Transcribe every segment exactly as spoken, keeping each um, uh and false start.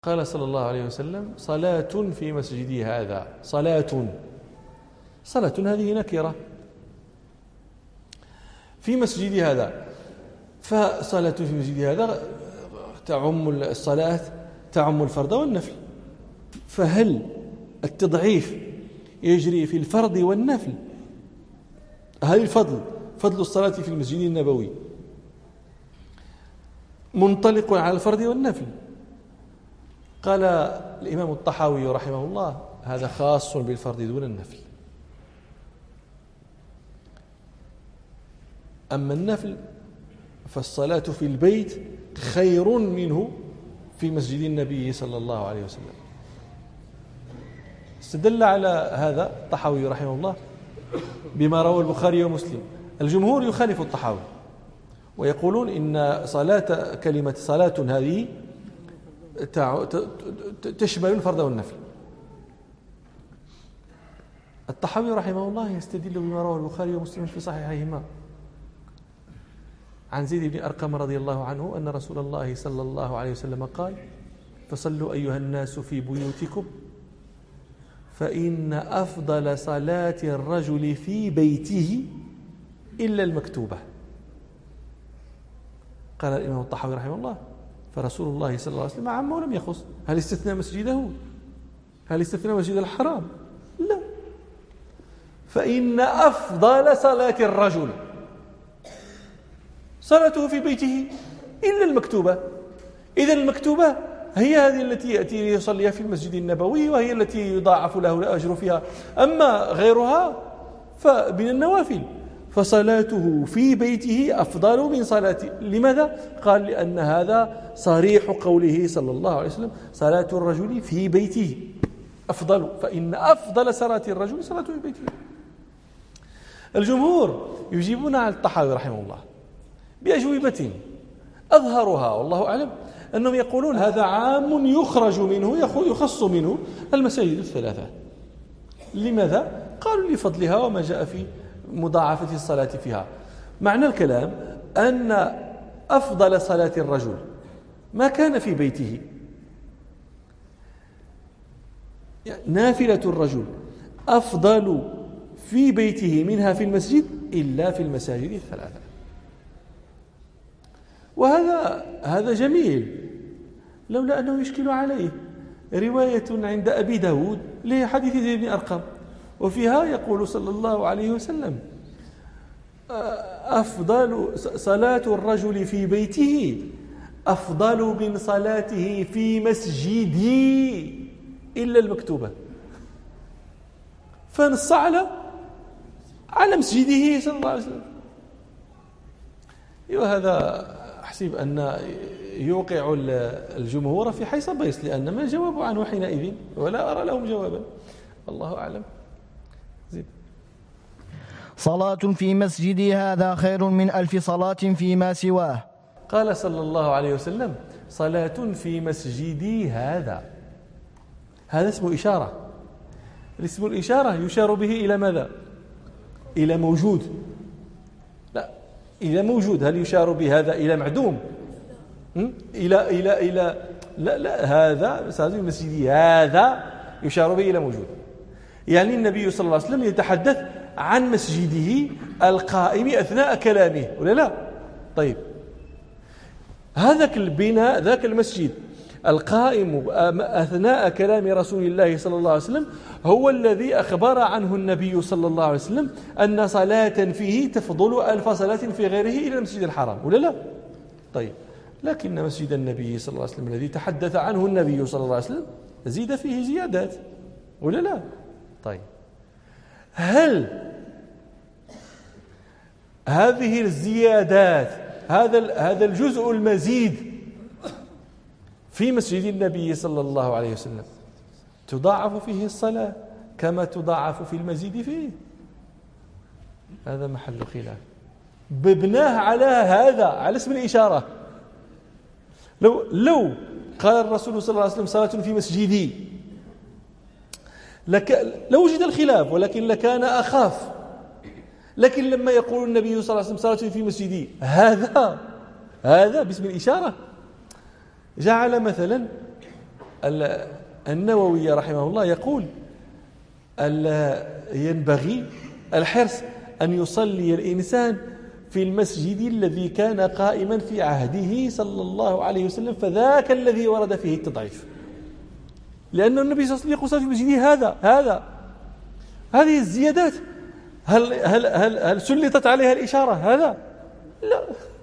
قال صلى الله عليه وسلم صلاة في مسجدي هذا. صلاة صلاة هذه نكرة في مسجدي هذا، فصلاة في مسجدي هذا تعم الصلاة، تعم الفرض والنفل. فهل التضعيف يجري في الفرض والنفل؟ هل الفضل فضل الصلاة في المسجد النبوي منطلق على الفرض والنفل؟ قال الإمام الطحاوي رحمه الله هذا خاص بالفرض دون النفل. أما النفل فالصلاة في البيت خير منه في مسجد النبي صلى الله عليه وسلم. استدل على هذا الطحاوي رحمه الله بما روى البخاري ومسلم. الجمهور يخالف الطحاوي ويقولون إن صلاة كلمة صلاة هذه تشمل الفرض والنفل. الطحاوي رحمه الله يستدل بما روى البخاري ومسلم في صحيحيهما عن زيد بن أرقم رضي الله عنه أن رسول الله صلى الله عليه وسلم قال: فصلوا أيها الناس في بيوتكم فإن أفضل صلاة الرجل في بيته إلا المكتوبة. قال الإمام الطحاوي رحمه الله: فرسول الله صلى الله عليه وسلم عم ولم يخص. هل استثنى مسجده؟ هل استثنى مسجد الحرام؟ لا. فإن أفضل صلاة الرجل صلاته في بيته إلا المكتوبة. إذن المكتوبة هي هذه التي يأتي يصليها في المسجد النبوي، وهي التي يضاعف له الأجر فيها. أما غيرها فمن النوافل، فصلاته في بيته أفضل من صلاته. لماذا؟ قال: لأن هذا صريح قوله صلى الله عليه وسلم: صلاة الرجل في بيته أفضل، فإن أفضل صلاة الرجل صلاته في بيته. الجمهور يجيبون على الطحاوي رحمه الله بأجوبة أظهرها والله أعلم أنهم يقولون هذا عام يخرج منه يخص منه المساجد الثلاثة. لماذا؟ قالوا: لفضلها وما جاء في مضاعفة الصلاة فيها. معنى الكلام أن أفضل صلاة الرجل ما كان في بيته، يعني نافلة الرجل أفضل في بيته منها في المسجد إلا في المساجد الثلاثة. وهذا هذا جميل، لولا أنه يشكل عليه رواية عند أبي داود لحديث زيد بن أرقم، وفيها يقول صلى الله عليه وسلم: أفضل صلاة الرجل في بيته أفضل من صلاته في مسجدي إلا المكتوبة. فنص على على مسجده صلى الله عليه وسلم. وهذا أحسب أن يوقع الجمهور في حيص بيص، لأن ما جاوبوا عنه حينئذ ولا أرى لهم جوابا. الله أعلم. زيد. صلاة في مسجدي هذا خير من ألف صلاة فيما سواه. قال صلى الله عليه وسلم: صلاة في مسجدي هذا. هذا اسم إشارة. الاسم الإشارة يشار به إلى ماذا؟ إلى موجود. لا، إلى موجود. هل يشار بهذا إلى معدوم؟ إلى إلى إلى لا لا هذا صلاة في مسجدي هذا يشار به إلى موجود. يعني النبي صلى الله عليه وسلم يتحدث عن مسجده القائم أثناء كلامه، ولا لا؟ طيب، هذاك البناء، ذاك المسجد القائم أثناء كلام رسول الله صلى الله عليه وسلم هو الذي أخبر عنه النبي صلى الله عليه وسلم أن صلاة فيه تفضل ألف صلاة في غيره إلى المسجد الحرام، ولا لا؟ طيب، لكن مسجد النبي صلى الله عليه وسلم الذي تحدث عنه النبي صلى الله عليه وسلم زيد فيه زيادات، ولا لا؟ طيب، هل هذه الزيادات، هذا هذا الجزء المزيد في مسجد النبي صلى الله عليه وسلم تضاعف فيه الصلاة كما تضاعف في المزيد فيه؟ هذا محل خلاف. ببناه على هذا، على اسم الإشارة. لو لو قال الرسول صلى الله عليه وسلم: صلاة في مسجدي، لك لو وجد الخلاف، ولكن لكان أخاف. لكن لما يقول النبي صلى الله عليه وسلم: صلاة في مسجدي هذا، هذا باسم الإشارة، جعل مثلا النووي رحمه الله يقول ينبغي الحرص أن يصلي الإنسان في المسجد الذي كان قائما في عهده صلى الله عليه وسلم، فذاك الذي ورد فيه التضعيف، لأن النبي صلى الله عليه وسلم يقول صلى في مسجده هذا هذا هذه الزيادات هل هل هل هل سلطت عليها الإشارة؟ هذا لا.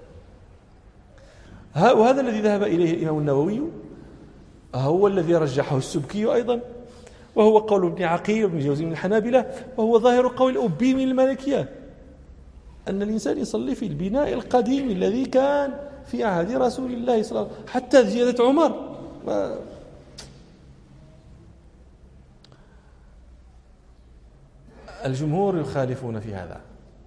وهذا الذي ذهب إليه الإمام النووي هو الذي رجحه السبكي أيضا، وهو قول ابن عقيل وابن جوزي من الحنابلة، وهو ظاهر قول الأبي من المالكية، أن الإنسان يصلي في البناء القديم الذي كان في عهد رسول الله صلى الله عليه وسلم. حتى زيادة عمر ما الجمهور يخالفون في هذا،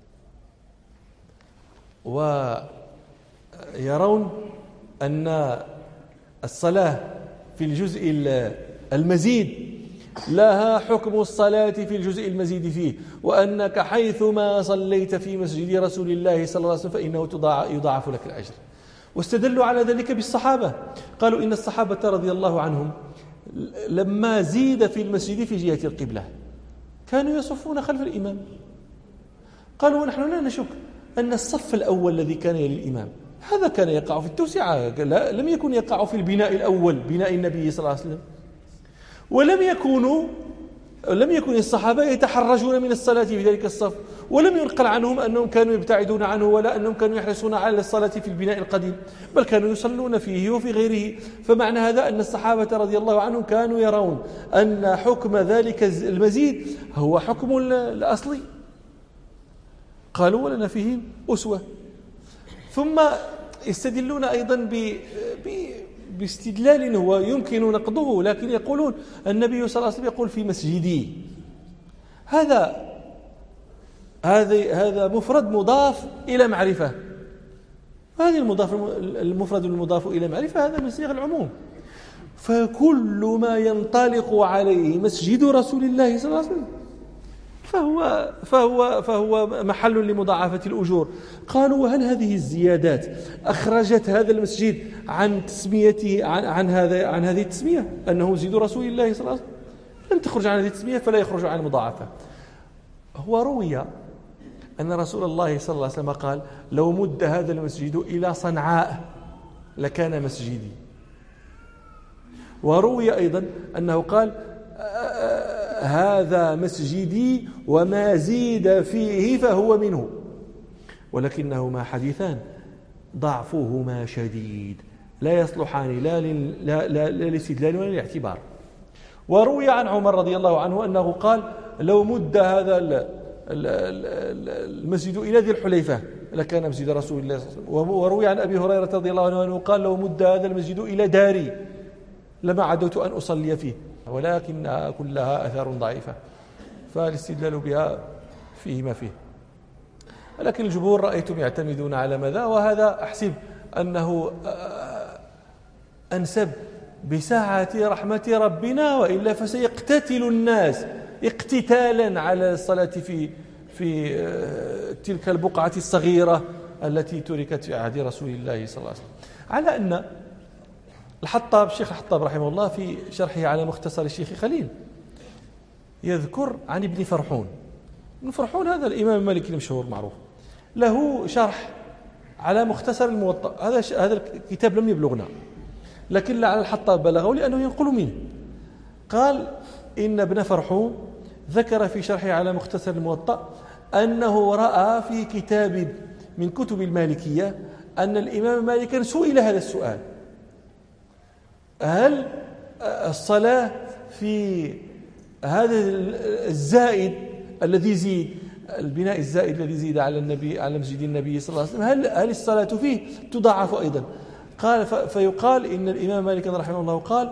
ويرون أن الصلاة في الجزء المزيد لها حكم الصلاة في الجزء المزيد فيه، وأنك حيثما صليت في مسجد رسول الله صلى الله عليه وسلم فإنه يضاعف لك الأجر. واستدلوا على ذلك بالصحابة، قالوا إن الصحابة رضي الله عنهم لما زيد في المسجد في جهة القبلة كانوا يصفون خلف الإمام. قالوا ونحن لا نشك أن الصف الأول الذي كان يلي الإمام هذا كان يقع في التوسعة، لم يكن يقع في البناء الأول بناء النبي صلى الله عليه وسلم، ولم يكونوا لم يكن الصحابة يتحرجون من الصلاة في ذلك الصف، ولم ينقل عنهم أنهم كانوا يبتعدون عنه ولا أنهم كانوا يحرصون على الصلاة في البناء القديم، بل كانوا يصلون فيه وفي غيره. فمعنى هذا أن الصحابة رضي الله عنهم كانوا يرون أن حكم ذلك المزيد هو حكم الأصلي. قالوا ولنا فيه أسوة. ثم يستدلون أيضا ب باستدلال هو يمكن نقضه، لكن يقولون النبي صلى الله عليه وسلم يقول في مسجدي، هذا هذا هذا مفرد مضاف إلى معرفة، هذه المضاف المفرد المضاف إلى معرفة هذا من صيغ العموم، فكل ما ينطلق عليه مسجد رسول الله صلى الله عليه وسلم فهو فهو فهو محل لمضاعفة الأجور. قالوا وهل هذه الزيادات أخرجت هذا المسجد عن تسميته عن عن هذا عن هذه التسمية أنه مسجد رسول الله صلى الله عليه وسلم؟ لم تخرج عن هذه التسمية فلا يخرج عن المضاعفة. هو روي أن رسول الله صلى الله عليه وسلم قال لو مد هذا المسجد إلى صنعاء لكان مسجدي. وروي أيضا أنه قال هذا مسجدي وما زيد فيه فهو منه، ولكنهما حديثان ضعفهما شديد لا يصلحان لا للاستدلال ولا للاعتبار. وروي عن عمر رضي الله عنه أنه قال لو مد هذا المسجد إلى ذي الحليفة لكان مسجد رسول الله صلى الله عليه وسلم. وروي عن أبي هريرة رضي الله عنه أنه قال لو مد هذا المسجد إلى داري لما عدوت أن أصلي فيه، ولكنها كلها أثار ضعيفة فالاستدلال بها فيه ما فيه. لكن الجمهور رأيتم يعتمدون على ماذا؟ وهذا أحسب أنه أنسب بساعة رحمة ربنا، وإلا فسيقتتل الناس اقتتالا على الصلاة في في تلك البقعة الصغيرة التي تركت في عهد رسول الله صلى الله عليه وسلم. على أن الحطاب الشيخ الحطاب رحمه الله في شرحه على مختصر الشيخ خليل يذكر عن ابن فرحون. ابن فرحون هذا الإمام المالكي المشهور معروف، له شرح على مختصر الموطأ. هذا هذا الكتاب لم يبلغنا، لكن لعل الحطاب بلغه لأنه ينقل منه. قال إن ابن فرحون ذكر في شرحه على مختصر الموطأ أنه رأى في كتاب من كتب المالكية أن الإمام مالك سئل هذا السؤال: هل الصلاة في هذا الزائد الذي زيد البناء الزائد الذي زيد على النبي على مسجد النبي صلى الله عليه وسلم هل هل الصلاة فيه تضاعف أيضا؟ قال فيقال إن الإمام مالك رحمه الله قال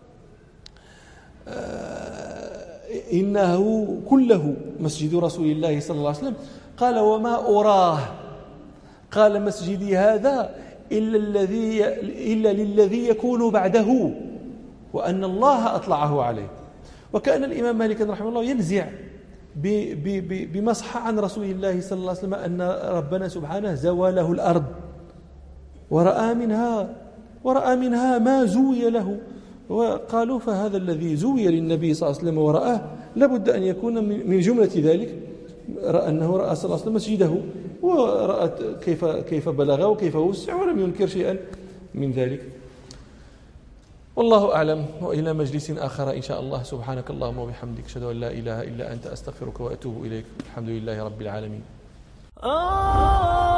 إنه كله مسجد رسول الله صلى الله عليه وسلم. قال وما أراه، قال مسجدي هذا إلا الذي إلا للذي يكون بعده وأن الله أطلعه عليه. وكأن الإمام مالك رحمه الله ينزع بمصح عن رسول الله صلى الله عليه وسلم أن ربنا سبحانه زوى له الأرض ورأى منها ورأى منها ما زوي له وقالوا فهذا الذي زوي للنبي صلى الله عليه وسلم ورآه لابد أن يكون من جملة ذلك رأى أنه رأى صلى الله عليه وسلم مسجده ورأت كيف كيف بلغ وكيف وسع ولم ينكر شيئا من ذلك. والله أعلم، وإلى مجلس آخر إن شاء الله. سبحانك اللهم وبحمدك، أشهد أن لا إله إلا أنت، أستغفرك وأتوب إليك. الحمد لله رب العالمين.